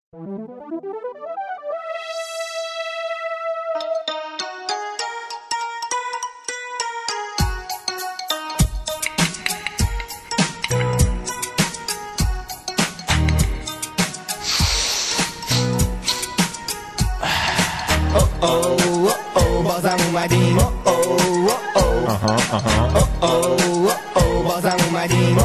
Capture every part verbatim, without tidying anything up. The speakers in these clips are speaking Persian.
بازم اومدیم بازم اومدیم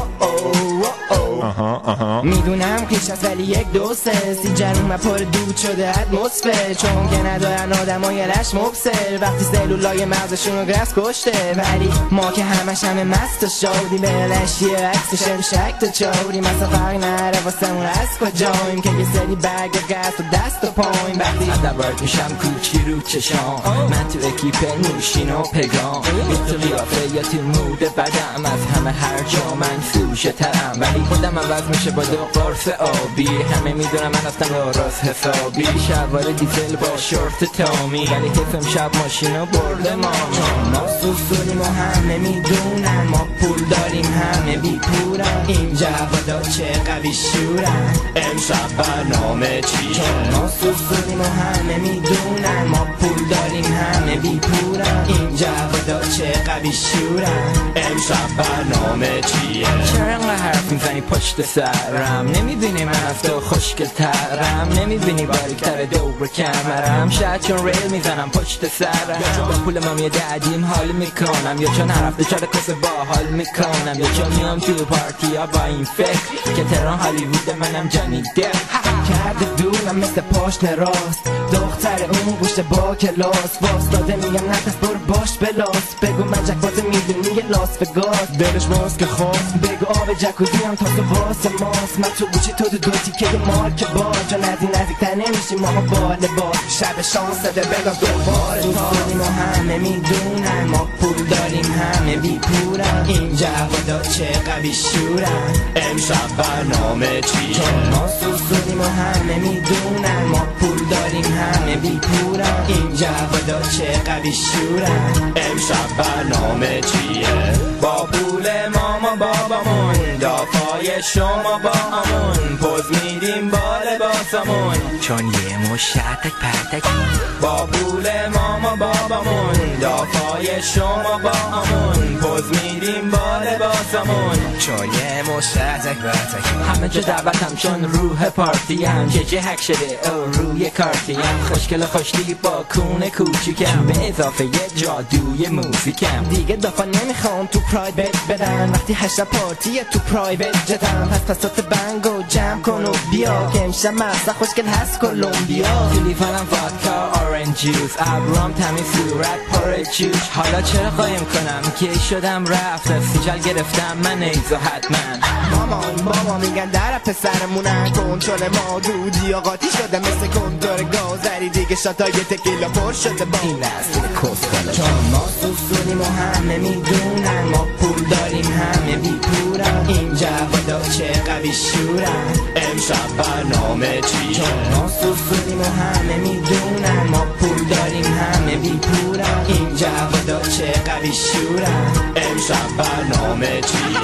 میدونم خیش است ولی یک دو سه سی جنوم پر دود شده اتمسفر چون که ندارن آدم های رش مبصر وقتی سلولای مغزشون رو گرس کشته ولی ما که همش همه مست و شادی به لشی عکسش رو شک تا چاوریم اصلا فرق نره واسمون از کجاییم که یه سری برگ گرس و دست و پاییم وقتی ادبارت میشم کوچی رو چشام من تو اکیپ نوشین و پگام بی تو قیافه یا تو مود بدم از همه هر جا من سوشه ترم ولی خودم عوض میشه با دو قرص آبی همه میدونم من اصلا راست حسابی شلوار دیزل با شورت تامی ولی حیفم شب ماشینو برده ما چون ما سوسولیم و همه میدونن ما پول داریم همه بی پورن این جوادا چه قوی شورن امشب برنامه چیه چون ما سوسولیم و همه میدونن ما پول داریم همه بی پورن این جوادا چه قوی شورن امشب برنامه چیه چرا انقدر حرف میزنی پشت سرم نمیبینی من از تو خوشگل ترم نمیبینی باریکتر دور کمرم شاید چون ریل میزنم پشت سرم یا چون با پول مامی دادیم حال میکنم یا چون هر هفته چهار کس با حال میکنم یا چون میام تو پارتی ها با این فکر که تهران هالیوود منم جانی دپ کرده دونم مثل پاشن راست دختر اون گوشت با کلاس واسطاده میگم نتست برو باش بلاس بگو من جک بازه میدونی یه لاس وگاس دلش ماست که خواست بگو آب جکوزی هم تا تو واسه ماست من تو گوشی تو دو دو تیکه مارک با چون از این نزدیکتر نمیشیم ما با لباس شب شانس ده بگم دوباره دوستانی ما همه میدونن ما پول داریم همه بی پورن این جوادا چه قوی شورن امشب برنامه چیه چون ما سوسولیم و همه میدونن ما پول داریم همه بی پورن این جوادا چه قوی شورن امشب برنامه چیه با پول ماما بابامون دافای شما با همون پوز میدیم با لباسمون چون یه مشتک پرتک با پول ماما بابامون دافای شما با همون پوز میدیم با لباسمون چون یه مشتک پرتک همه جا دعوتم چون روح پارتی هم که جه هک شده او روی کارتی هم خوشگل خوشتی با کونه کوچیکم به اضافه یه جادوی موزیکم دیگه دافا نمیخوام تو پرایوت بدن وقتی هشت پارتیه تو پرایوت جدم پس پسات بنگو جمع کن و بیا که امشب مزه خوشگل هست کلمبیا تلیفونم وادکا اورنج جوس ابروام تمیز صورت پر جوش حالا چرا قایم کنم که شدم رفت سیجل گرفتم من ایزو حتما مامان بابا میگن در پسرمونن کنترل ما دودی آقاتی شده مثل کنتور گازری دیگه شاتای تکیلا پر شده با این لحظه کسکالا چون ما سوسولیم و همه میدونن ما پول داریم همه بی پورن این جوادا چه قوی شورن امشب برنامه چیه چون ما سوسولیم و همه میدونن ما پول داریم همه بی پورن این جوادا چه قوی شورن امشب برنامه چیه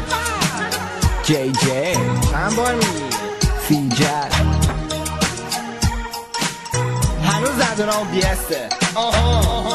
جی جی چند بار میگی سیجل هنوز زدونام بیسته آها